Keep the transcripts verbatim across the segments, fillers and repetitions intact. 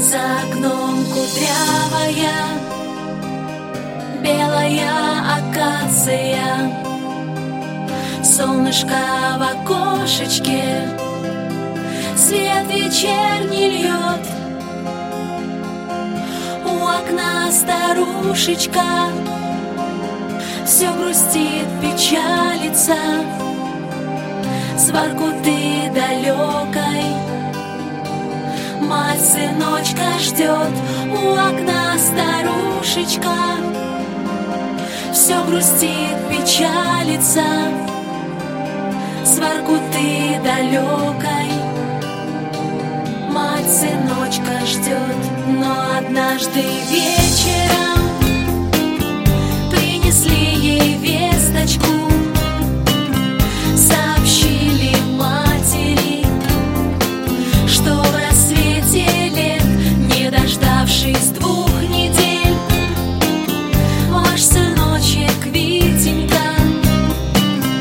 За окном кудрявая, белая акация, солнышко в окошечке свет вечерний льет. У окна старушечка все грустит, печалится, с Воркуты далекой мать сыночка ждет. У окна старушечка все грустит, печалится, с Воркуты далекой мать сыночка ждет. Но однажды вечером принесли ей весточку, сообщили матери, что в рассвете лет, не дождавшись двух недель, ваш сыночек Витенька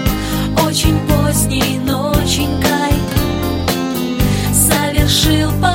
очень поздней ноченькой совершил